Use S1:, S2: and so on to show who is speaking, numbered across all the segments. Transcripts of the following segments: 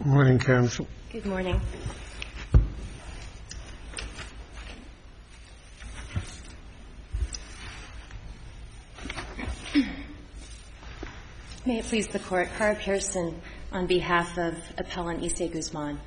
S1: Morning, counsel.
S2: Good morning. May it please the Court, Cara Pearson on behalf of Appellant Issei Guzman.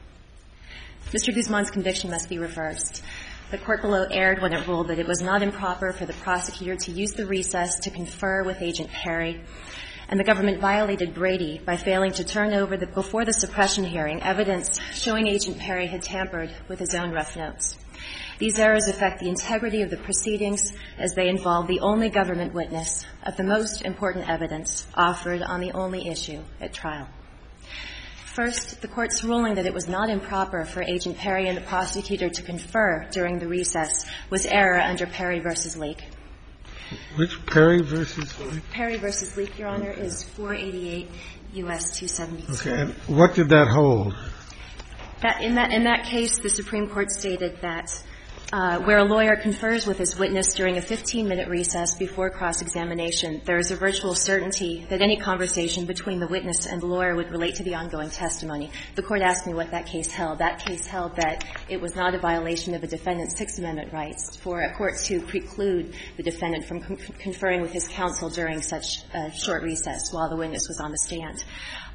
S2: Mr. Guzman's conviction must be reversed. The Court below erred when it ruled that it was not improper for the prosecutor to use the recess to confer with Agent Perry, and the government violated Brady by failing to turn over before the suppression hearing evidence showing Agent Perry had tampered with his own rough notes. These errors affect the integrity of the proceedings as they involve the only government witness of the most important evidence offered on the only issue at trial. First, the Court's ruling that it was not improper for Agent Perry and the prosecutor to confer during the recess was error under Perry v. Leak.
S1: Which Perry v. Leak?
S2: Perry v. Leak, Your Honor, is 488 U.S. 272.
S1: Okay. And what did that hold?
S2: In that case, the Supreme Court stated that where a lawyer confers with his witness during a 15-minute recess before cross-examination, there is a virtual certainty that any conversation between the witness and the lawyer would relate to the ongoing testimony. The Court asked me what that case held. That case held that it was not a violation of a defendant's Sixth Amendment rights for a court to preclude the defendant from conferring with his counsel during such a short recess while the witness was on the stand.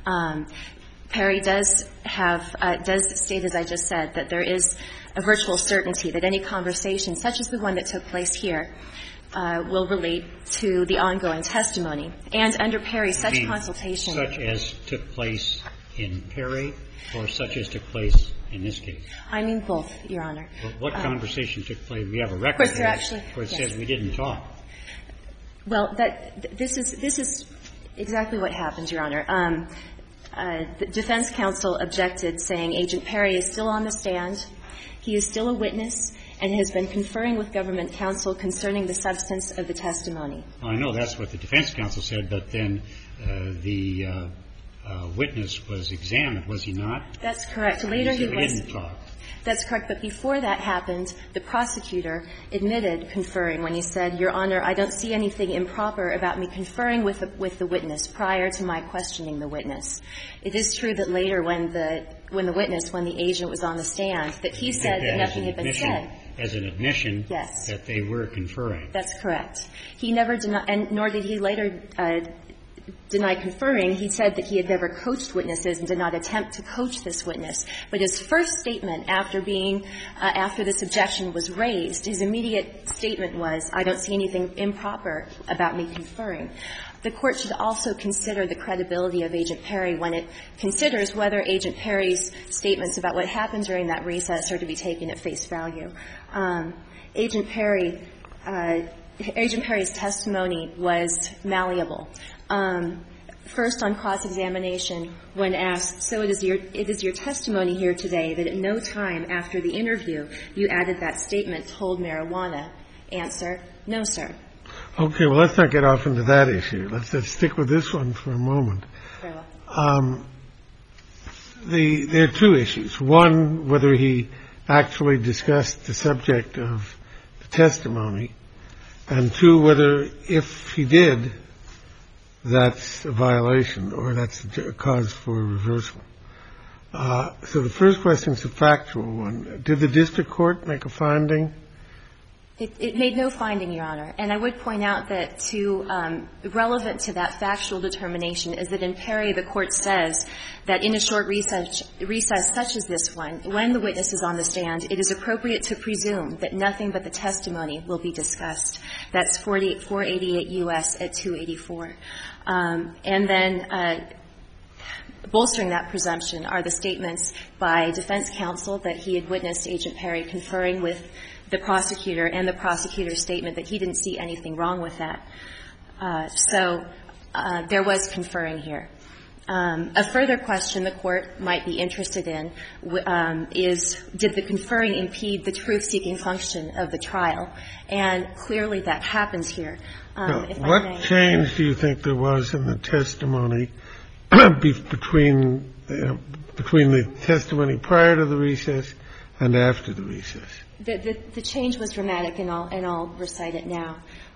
S2: Perry does state, as I just said, that there is a virtual certainty that any conversation, such as the one that took place here, will relate to the ongoing testimony. And under Perry, such consultation.
S3: Such as took place in Perry or such as took place in this case?
S2: I mean both, Your Honor.
S3: What conversation took place? We have a record here where it says we didn't talk.
S2: Well, this is exactly what happened, Your Honor. The defense counsel objected, saying Agent Perry is still on the stand, he is still a witness, and has been conferring with government counsel concerning the substance of the testimony.
S3: Well, I know that's what the defense counsel said, but then the witness was examined, was he not?
S2: That's correct. Later he was.
S3: He didn't talk.
S2: That's correct. But before that happened, the prosecutor admitted conferring when he said, Your Honor, I don't see anything improper about me conferring with the witness prior to my questioning the witness. It is true that later when the agent was on the stand, that he said that nothing had been said.
S3: As an admission
S2: Yes.
S3: that they were conferring.
S2: That's correct. He never denied, and nor did he later deny conferring. He said that he had never coached witnesses and did not attempt to coach this witness. But his first statement after this objection was raised, his immediate statement was, I don't see anything improper about me conferring. The Court should also consider the credibility of Agent Perry when it considers whether Agent Perry's statements about what happened during that recess are to be taken at face value. Agent Perry's testimony was malleable. First, on cross-examination, when asked, so it is your testimony here today that at no time after the interview you added that statement, told marijuana. Answer, no, sir.
S1: Okay. Well, let's not get off into that issue. Let's stick with this one for a moment.
S2: Very well.
S1: There are two issues. One, whether he actually discussed the subject of the testimony, and two, whether if he did, that's a violation or that's a cause for reversal. So the first question is a factual one. Did the district court make a finding?
S2: It made no finding, Your Honor. And I would point out that relevant to that factual determination is that in Perry the Court says that in a short recess such as this one, when the witness is on the stand, it is appropriate to presume that nothing but the testimony will be discussed. That's 488 U.S. at 284. And then bolstering that presumption are the statements by defense counsel that he had witnessed Agent Perry conferring with the prosecutor and the prosecutor's statement that he didn't see anything wrong with that. So there was conferring here. A further question the Court might be interested in is, did the conferring impede the truth-seeking function of the trial? And clearly that happens here.
S1: What change do you think there was in the testimony between the testimony prior to the recess and after the recess?
S2: The change was dramatic, and I'll recite it now.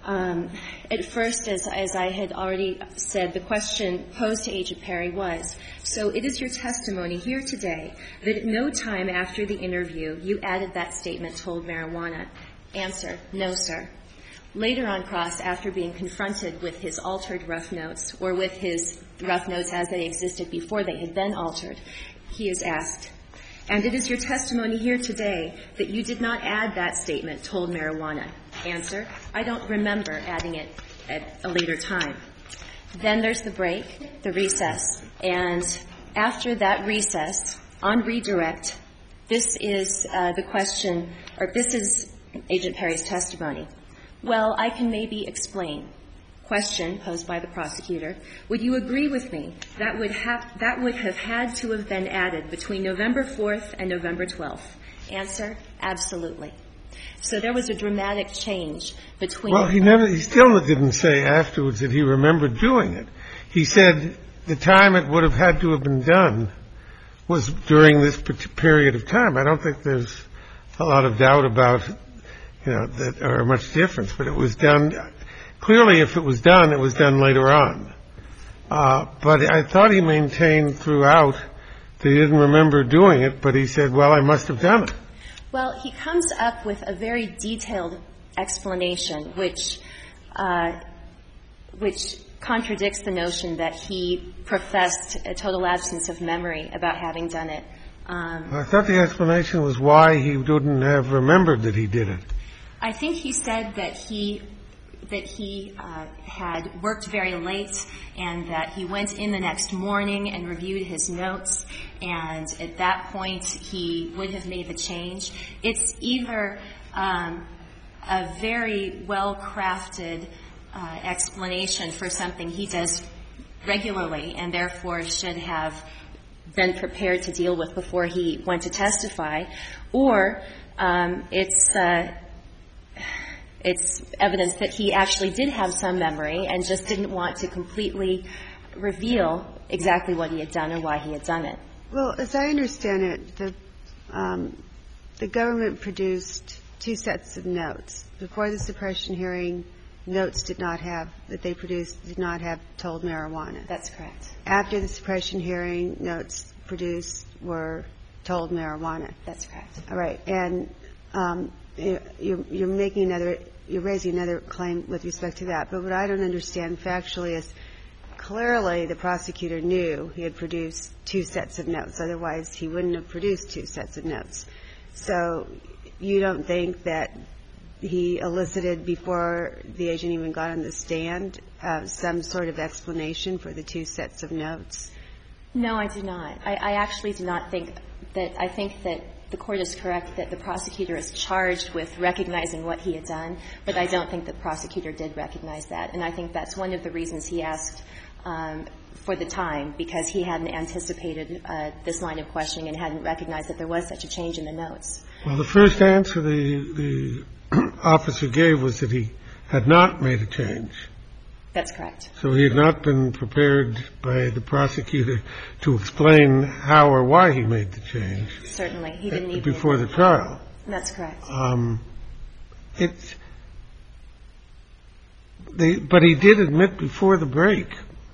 S2: At first, as I had already said, the question posed to Agent Perry was, so it is your testimony here today that at no time after the interview you added that statement, told marijuana. Answer, no, sir. Later on cross, after being confronted with his altered rough notes, or with his rough notes as they existed before they had been altered, he is asked, and it is your testimony here today that you did not add that statement, told marijuana. Answer, I don't remember adding it at a later time. Then there's the break, the recess. And after that recess, on redirect, this is the question, or this is Agent Perry's testimony. Well, I can maybe explain. Question posed by the prosecutor. Would you agree with me that would have had to have been added between November 4th and November 12th? Answer, absolutely. So there was a dramatic change between.
S1: Well, he still didn't say afterwards that he remembered doing it. He said the time it would have had to have been done was during this period of time. I don't think there's a lot of doubt about, that or much difference, but it was done. Clearly, if it was done later on. But I thought he maintained throughout that he didn't remember doing it, but he said, well, I must have done it.
S2: Well, he comes up with a very detailed explanation, which contradicts the notion that he professed a total absence of memory about having done it.
S1: I thought the explanation was why he wouldn't have remembered that he did it.
S2: I think he said that he had worked very late and that he went in the next morning and reviewed his notes, and at that point he would have made the change. It's either a very well-crafted explanation for something he does regularly and therefore should have been prepared to deal with before he went to testify, or it's evidence that he actually did have some memory and just didn't want to completely reveal exactly what he had done or why he had done it.
S4: Well, as I understand it, the government produced two sets of notes. Before the suppression hearing, notes did not have told marijuana.
S2: That's correct.
S4: After the suppression hearing, notes produced were told marijuana.
S2: That's correct.
S4: All right. And you're raising another claim with respect to that. But what I don't understand factually is clearly the prosecutor knew he had produced two sets of notes. Otherwise, he wouldn't have produced two sets of notes. So you don't think that he elicited before the agent even got on the stand some sort of explanation for the two sets of notes?
S2: No, I do not. I actually do not think that. I think that the Court is correct that the prosecutor is charged with recognizing what he had done, but I don't think the prosecutor did recognize that. And I think that's one of the reasons he asked for the time, because he hadn't anticipated this line of questioning and hadn't recognized that there was such a change in the notes.
S1: Well, the first answer the officer gave was that he had not made a change.
S2: That's correct.
S1: So he had not been prepared by the prosecutor to explain how or why he made the change.
S2: Certainly. He didn't even
S1: before the trial.
S2: That's correct.
S1: But he did admit before the break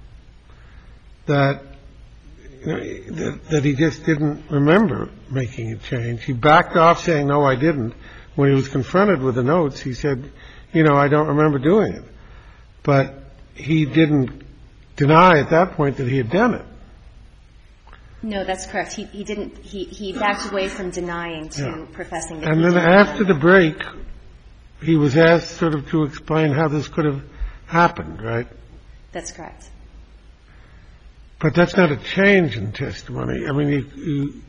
S1: that that he just didn't remember making a change. He backed off saying, no, I didn't. When he was confronted with the notes, he said, I don't remember doing it. But he didn't deny at that point that he had done it.
S2: No, that's correct. He didn't. He backed away from denying to professing that.
S1: And then after the break, he was asked sort of to explain how this could have happened, right?
S2: That's correct.
S1: But that's not a change in testimony. I mean,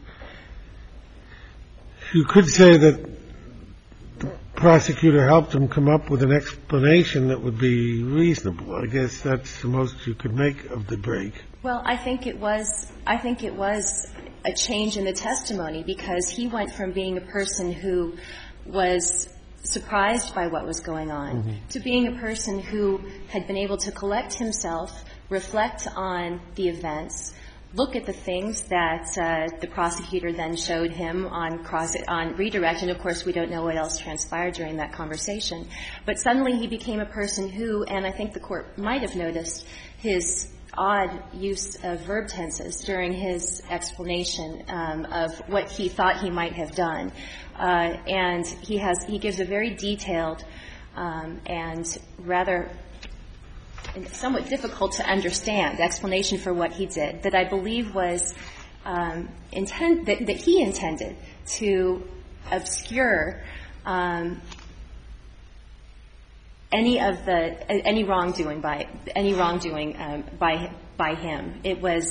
S1: you could say that the prosecutor helped him come up with an explanation that would be reasonable. I guess that's the most you could make of the break.
S2: Well, I think it was a change in the testimony, because he went from being a person who was surprised by what was going on to being a person who had been able to collect himself, reflect on the events, look at the things that the prosecutor then showed him on redirect. And, of course, we don't know what else transpired during that conversation. But suddenly he became a person who, and I think the Court might have noticed his odd use of verb tenses during his explanation of what he thought he might have done. And he gives a very detailed and rather somewhat difficult to understand explanation for what he did that I believe was that he intended to obscure any wrongdoing by him. It was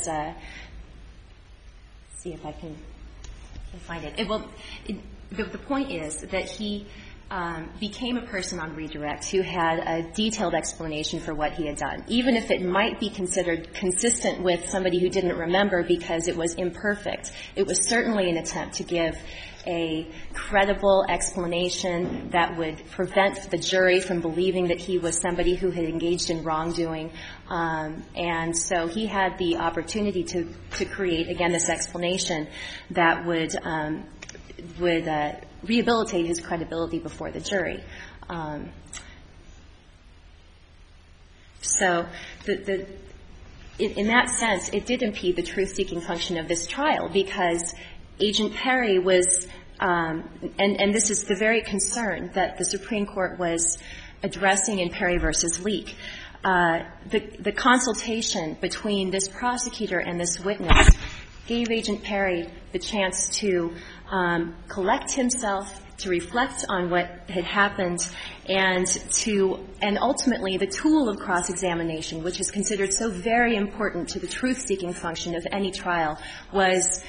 S2: see if I can find it. The point is that he became a person on redirect who had a detailed explanation for what he had done, even if it might be considered consistent with somebody who didn't remember because it was imperfect. It was certainly an attempt to give a credible explanation that would prevent the jury from believing that he was somebody who had engaged in wrongdoing. And so he had the opportunity to create, again, this explanation that would rehabilitate his credibility before the jury. So in that sense, it did impede the truth-seeking function of this trial because Agent Perry was, and this is the very concern that the Supreme Court was addressing in Perry v. Leak. The consultation between this prosecutor and this witness gave Agent Perry the chance to collect himself, to reflect on what had happened, and ultimately the tool of cross-examination, which is considered so very important to the truth-seeking function of any trial, was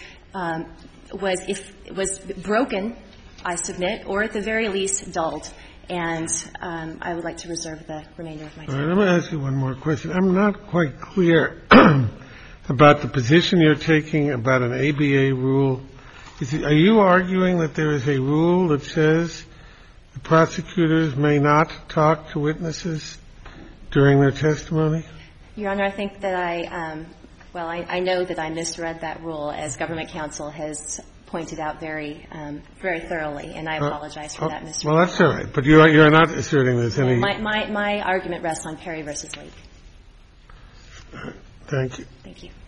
S2: broken, I submit, or at the very least dulled. And I would like to reserve the remainder of my time.
S1: All right, let me ask you one more question. I'm not quite clear about the position you're taking about an ABA rule. Are you arguing that there is a rule that says the prosecutors may not talk to witnesses during their testimony?
S2: Your Honor, I think that I know that I misread that rule, as government counsel has pointed out very thoroughly, and I apologize for that misread.
S1: Well, that's all right. But you're not asserting there's any.
S2: My argument rests on Perry v. Leak.
S1: Thank you.
S2: Thank you.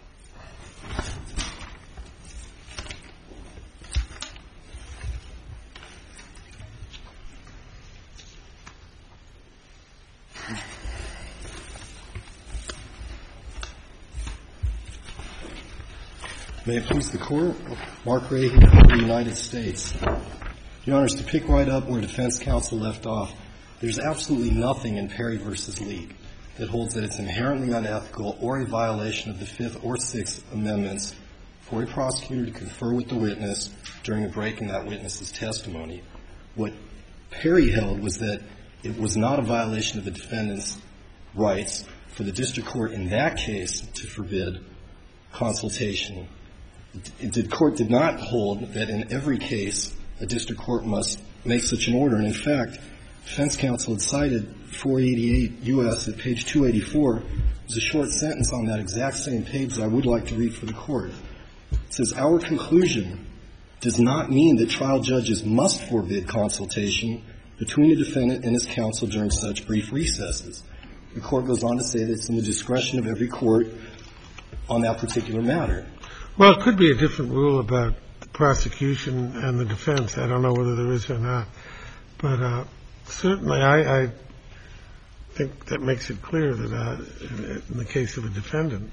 S5: May it please the Court. Mark Ray here for the United States. Your Honors, to pick right up where defense counsel left off, there's absolutely nothing in Perry v. Leak that holds that it's inherently unethical or a violation of the Fifth or Sixth Amendments for a prosecutor to confer with the witness during a break in that witness's testimony. What Perry held was that it was not a violation of the defendant's rights for the district court in that case to forbid consultation. The court did not hold that in every case a district court must make such an order. And in fact, defense counsel had cited 488 U.S. at page 284. There's a short sentence on that exact same page that I would like to read for the Court. It says, "Our conclusion does not mean that trial judges must forbid consultation between a defendant and his counsel during such brief recesses." The Court goes on to say that it's in the discretion of every court on that particular matter.
S1: Well, it could be a different rule about the prosecution and the defense. I don't know whether there is or not. But certainly I think that makes it clear that in the case of a defendant,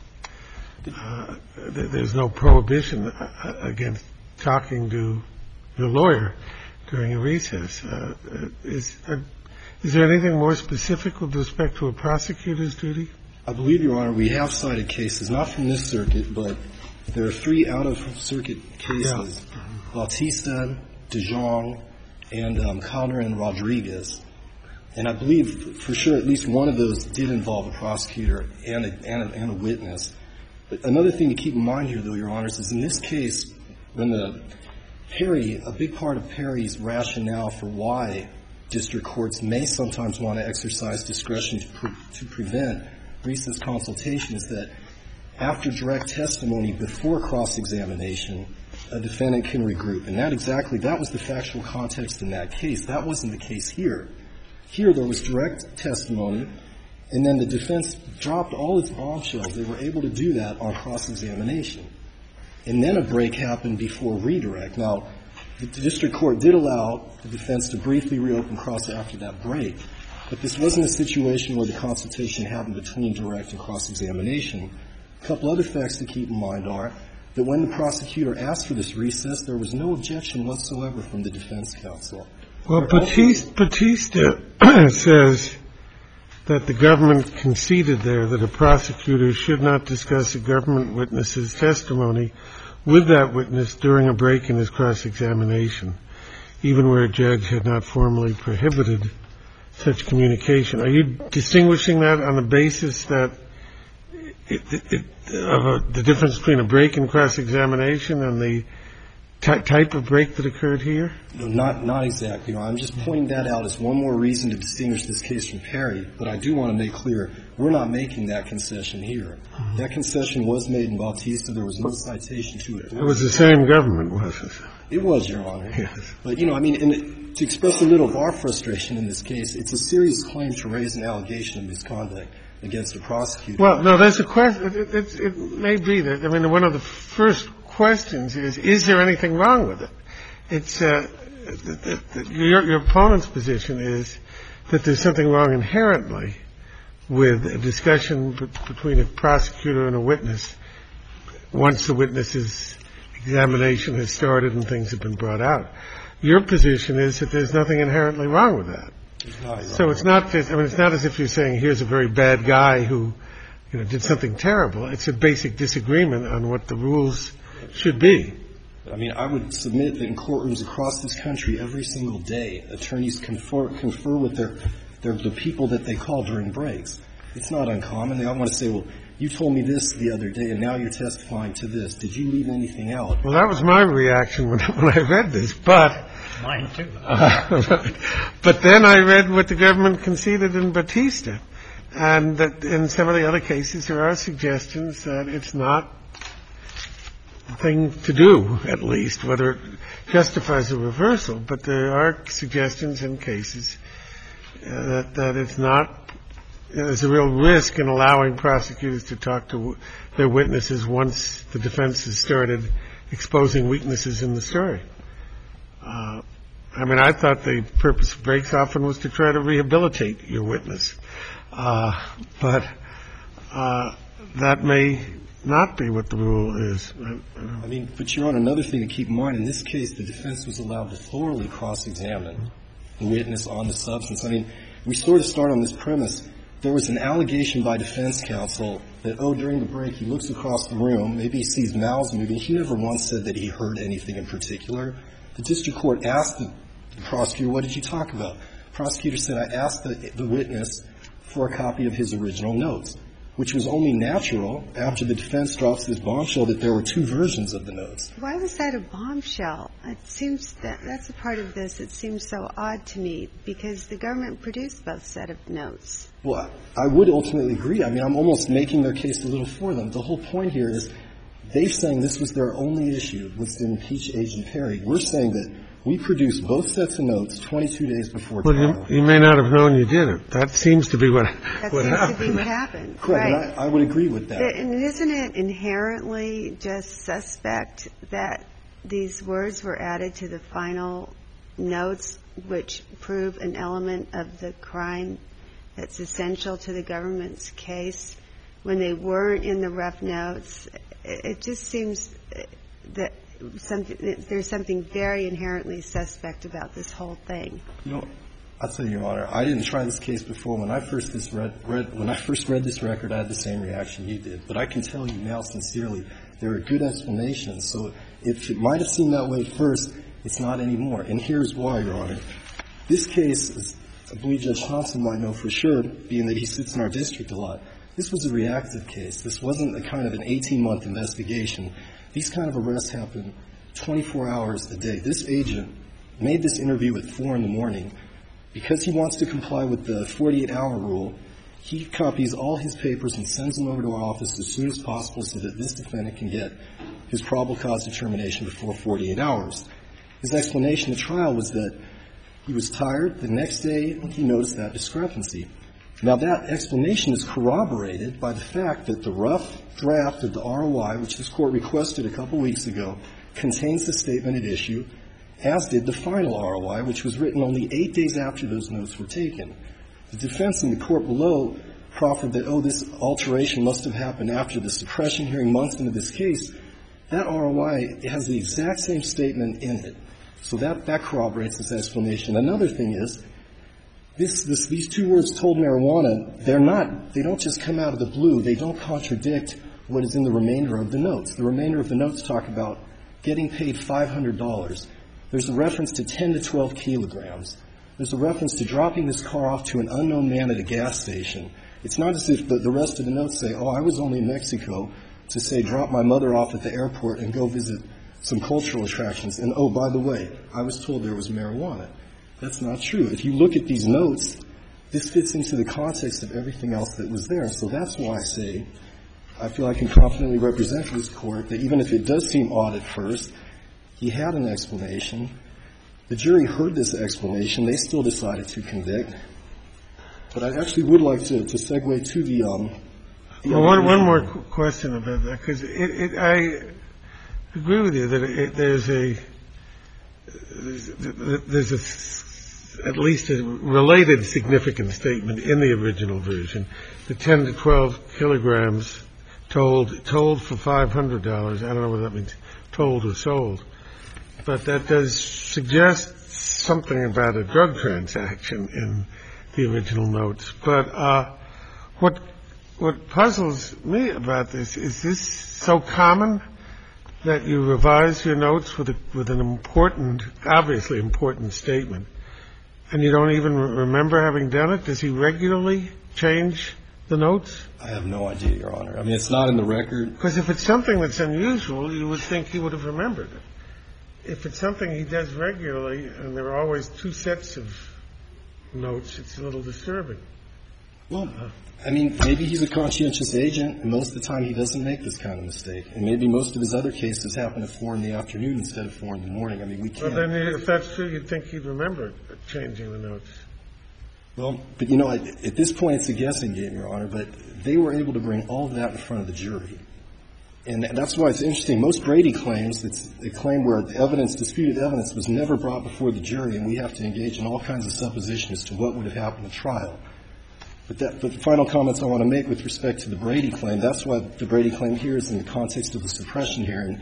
S1: there's no prohibition against talking to your lawyer during a recess. Is there anything more specific with respect to a prosecutor's duty?
S5: I believe, Your Honor, we have cited cases, not from this circuit, but there are 3 out-of-circuit cases, Bautista, DeJong, and Calder and Rodriguez. And I believe for sure at least one of those did involve a prosecutor and a witness. But another thing to keep in mind here, though, Your Honors, is in this case, when a big part of Perry's rationale for why district courts may sometimes want to exercise discretion to prevent recess consultation is that after direct testimony before cross-examination, a defendant can regroup. And that was the factual context in that case. That wasn't the case here. Here there was direct testimony, and then the defense dropped all its bombshells. They were able to do that on cross-examination. And then a break happened before redirect. Now, the district court did allow the defense to briefly reopen cross after that break, but this wasn't a situation where the consultation happened between direct and cross-examination. A couple other facts to keep in mind are that when the prosecutor asked for this recess, there was no objection whatsoever from the defense counsel.
S1: Well, Batista says that the government conceded there that a prosecutor should not discuss a government witness's testimony with that witness during a break in his cross-examination, even where a judge had not formally prohibited such communication. Are you distinguishing that on the basis that the difference between a break in cross-examination and the type of break that occurred here?
S5: No, not exactly. I'm just pointing that out as one more reason to distinguish this case from Perry. But I do want to make clear, we're not making that concession here. That concession was made in Bautista. There was no citation to it.
S1: It was the same government, wasn't it?
S5: It was, Your Honor.
S1: Yes.
S5: But, to express a little of our frustration in this case, it's a serious claim to raise an allegation of misconduct against a prosecutor.
S1: Well, no, there's a question. It may be that, one of the first questions is there anything wrong with it? It's your opponent's position is that there's something wrong inherently with a discussion between a prosecutor and a witness once the witness's examination has started and things have been brought out. Your position is that there's nothing inherently wrong with that. So it's not just, it's not as if you're saying here's a very bad guy who, did something terrible. It's a basic disagreement on what the rules should be.
S5: I would submit that in courtrooms across this country every single day, attorneys confer with the people that they call during breaks. It's not uncommon. They all want to say, well, you told me this the other day, and now you're testifying to this. Did you leave anything out?
S1: Well, that was my reaction when I read this, but
S3: mine too.
S1: But then I read what the government conceded in Batista, and that in some of the other cases there are suggestions that it's not the thing to do, at least, whether it justifies a reversal. But there are suggestions in cases that it's not. There's a real risk in allowing prosecutors to talk to their witnesses once the defense has started exposing weaknesses in the story. I thought the purpose of breaks often was to try to rehabilitate your witness. But that may not be what the rule is.
S5: But, Your Honor, another thing to keep in mind, in this case, the defense was allowed to thoroughly cross-examine the witness on the substance. We sort of start on this premise. There was an allegation by defense counsel that, during the break he looks across the room, maybe he sees mouths moving. He never once said that he heard anything in particular. The district court asked the prosecutor, what did you talk about? The prosecutor said, I asked the witness for a copy of his original notes, which was only natural after the defense drops this bombshell that there were two versions of the notes.
S4: Why was that a bombshell? It seems that's a part of this. It seems so odd to me because the government produced both set of notes.
S5: Well, I would ultimately agree. I'm almost making their case a little for them. The whole point here is they're saying this was their only issue, was to impeach Agent Perry. We're saying that we produced both sets of notes 22 days before trial.
S1: Well, you may not have known you did it. That seems to be what happened.
S4: That seems to be what happened.
S5: Correct.
S4: Right.
S5: I would agree with that.
S4: And isn't it inherently just suspect that these words were added to the final notes, which prove an element of the crime that's essential to the government's case, when they weren't in the rough notes? It just seems that there's something very inherently suspect about this whole thing.
S5: I'll tell you, Your Honor, I didn't try this case before. When I first read this record, I had the same reaction you did. But I can tell you now sincerely, there are good explanations. So if it might have seemed that way at first, it's not anymore. And here's why, Your Honor. This case, as I believe Judge Thompson might know for sure, being that he sits in our district a lot, this was a reactive case. This wasn't a kind of an 18-month investigation. These kind of arrests happen 24 hours a day. This agent made this interview at 4 in the morning. Because he wants to comply with the 48-hour rule, he copies all his papers and sends them over to our office as soon as possible so that this defendant can get his probable cause determination before 48 hours. His explanation at trial was that he was tired. The next day, he noticed that discrepancy. Now, that explanation is corroborated by the fact that the rough draft of the ROI, which this Court requested a couple weeks ago, contains the statement at issue, as did the final ROI, which was written only 8 days after those notes were taken. The defense in the court below proffered that, this alteration must have happened after the suppression hearing months into this case. That ROI has the exact same statement in it. So that corroborates this explanation. Another thing is, these two words, told marijuana, they don't just come out of the blue. They don't contradict what is in the remainder of the notes. The remainder of the notes talk about getting paid $500. There's a reference to 10 to 12 kilograms. There's a reference to dropping this car off to an unknown man at a gas station. It's not as if the rest of the notes say, I was only in Mexico to, say, drop my mother off at the airport and go visit some cultural attractions. And, by the way, I was told there was marijuana. That's not true. If you look at these notes, this fits into the context of everything else that was there. So that's why I say I feel I can confidently represent this Court that even if it does seem odd at first, he had an explanation. The jury heard this explanation. They still decided to convict. But I actually would like to segue to the
S1: one more question about that, because I agree with you that there's at least a related significant statement in the original version. The 10 to 12 kilograms told for $500. I don't know whether that means told or sold. But that does suggest something about a drug transaction in the original notes. But what puzzles me about this is so common that you revise your notes with an important, obviously important statement, and you don't even remember having done it? Does he regularly change the notes?
S5: I have no idea, Your Honor. I mean, it's not in the record.
S1: Because if it's something that's unusual, you would think he would have remembered it. If it's something he does regularly and there are always two sets of notes, it's a little disturbing.
S5: Well, I mean, maybe he's a conscientious agent, and most of the time he doesn't make this kind of mistake. And maybe most of his other cases happen at 4 in the afternoon instead of 4 in the morning. I mean, we can't.
S1: Well, then if that's true, you'd think he'd remember changing the notes.
S5: Well, but, at this point it's a guessing game, Your Honor, but they were able to bring all of that in front of the jury. And that's why it's interesting. Most Brady claims, it's a claim where disputed evidence was never brought before the jury, and we have to engage in all kinds of supposition as to what would have happened at trial. But the final comments I want to make with respect to the Brady claim, that's why the Brady claim here is in the context of the suppression hearing.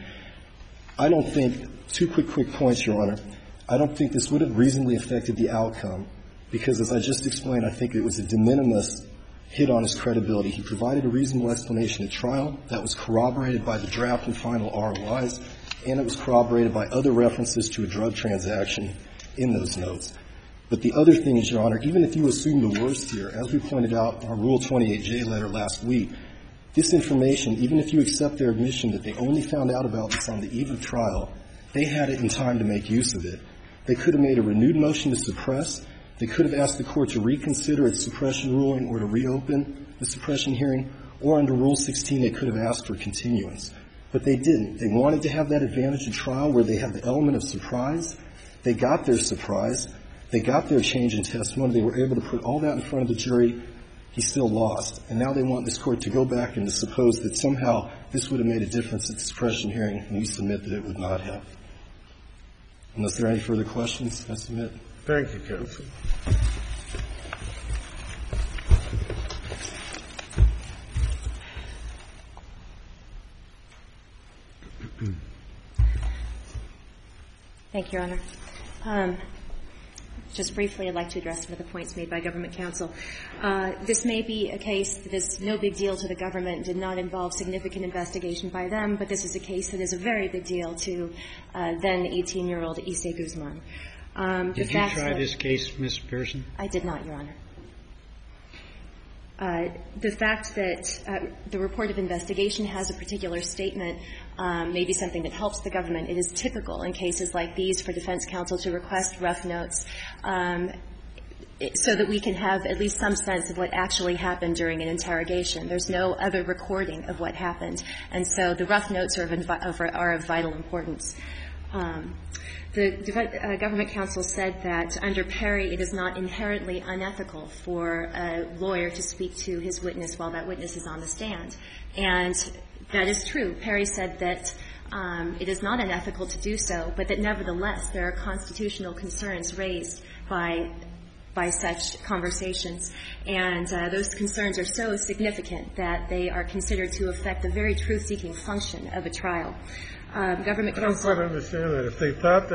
S5: I don't think, two quick points, Your Honor. I don't think this would have reasonably affected the outcome because, as I just explained, I think it was a de minimis hit on his credibility. He provided a reasonable explanation at trial that was corroborated by the draft and final ROIs, and it was corroborated by other references to a drug transaction in those notes. But the other thing is, Your Honor, even if you assume the worst here, as we pointed out in our Rule 28J letter last week, this information, even if you accept their admission that they only found out about this on the eve of trial, they had it in time to make use of it. They could have made a renewed motion to suppress. They could have asked the Court to reconsider its suppression ruling or to reopen the suppression hearing, or under Rule 16 they could have asked for continuance. But they didn't. They wanted to have that advantage at trial where they had the element of surprise. They got their surprise. They got their change in testimony. They were able to put all that in front of the jury. He still lost. And now they want this Court to go back and to suppose that somehow this would have made a difference at the suppression hearing, and we submit that it would not have. Unless there are any further questions, I submit.
S1: Thank you, counsel.
S2: Thank you, Your Honor. Just briefly, I'd like to address some of the points made by government counsel. This may be a case that is no big deal to the government, did not involve significant investigation by them, but this is a case that is a very big deal to then 18-year-old Issei Guzman.
S3: Did you try this case, Ms. Pearson?
S2: I did not, Your Honor. The fact that the report of investigation has a particular statement may be something that helps the government. It is typical in cases like these for defense counsel to request rough notes. so that we can have at least some sense of what actually happened during an interrogation. There's no other recording of what happened. And so the rough notes are of vital importance. The government counsel said that under Perry, it is not inherently unethical for a lawyer to speak to his witness while that witness is on the stand. And that is true. Perry said that it is not unethical to do so, but that nevertheless there are constitutional concerns raised by such conversations. And those concerns are so significant that they are considered to affect the very truth-seeking function of a trial. Government counsel —
S1: I don't quite understand that. If they thought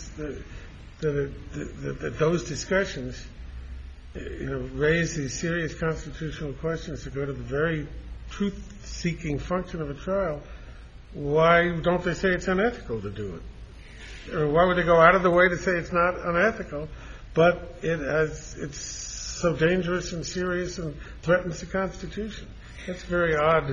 S1: that those discussions, raise these serious constitutional questions to go to the very truth-seeking function of a trial, why don't they say it's unethical to do it? Or why would they go out of the way to say it's not unethical, but it's so dangerous and serious and threatens the Constitution? That's very odd.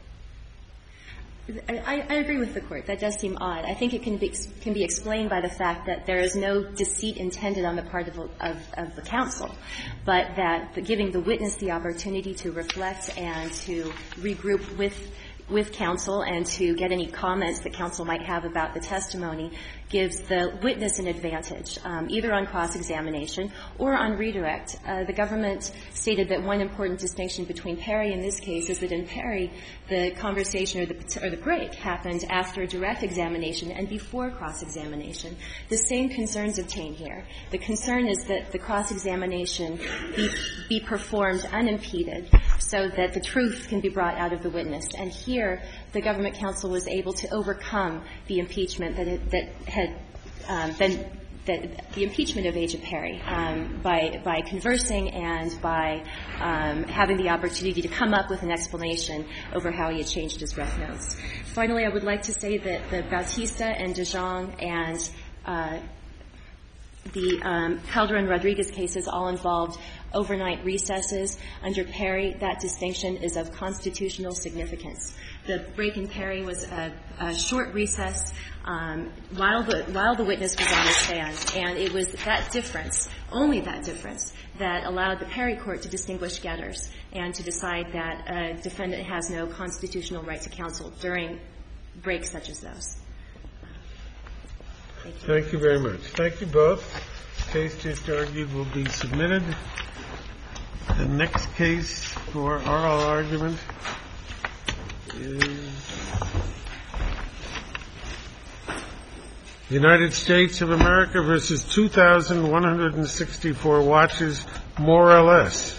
S2: I agree with the Court. That does seem odd. I think it can be explained by the fact that there is no deceit intended on the part of the counsel, but that giving the witness the opportunity to reflect and to regroup with counsel and to get any comments that counsel might have about the testimony gives the witness an advantage, either on cross-examination or on redirect. The government stated that one important distinction between Perry in this case is that in Perry, the conversation or the break happened after direct examination and before cross-examination. The same concerns obtain here. The concern is that the cross-examination be performed unimpeded so that the truth can be brought out of the witness. And here, the government counsel was able to overcome the impeachment that had been the impeachment of Agent Perry by conversing and by having the opportunity to come up with an explanation over how he had changed his rough notes. Finally, I would like to say that the Bautista and DeJong and the Calderon-Rodriguez cases all involved overnight recesses. Under Perry, that distinction is of constitutional significance. The break in Perry was a short recess while the witness was on the stand, and it was that difference, only that difference, that allowed the Perry court to distinguish Getters and to decide that a defendant has no constitutional right to counsel during breaks such as those. Thank you.
S1: Thank you very much. Thank you both. The case just argued will be submitted. The next case for oral argument is United States of America versus 2,164 watches, more or less.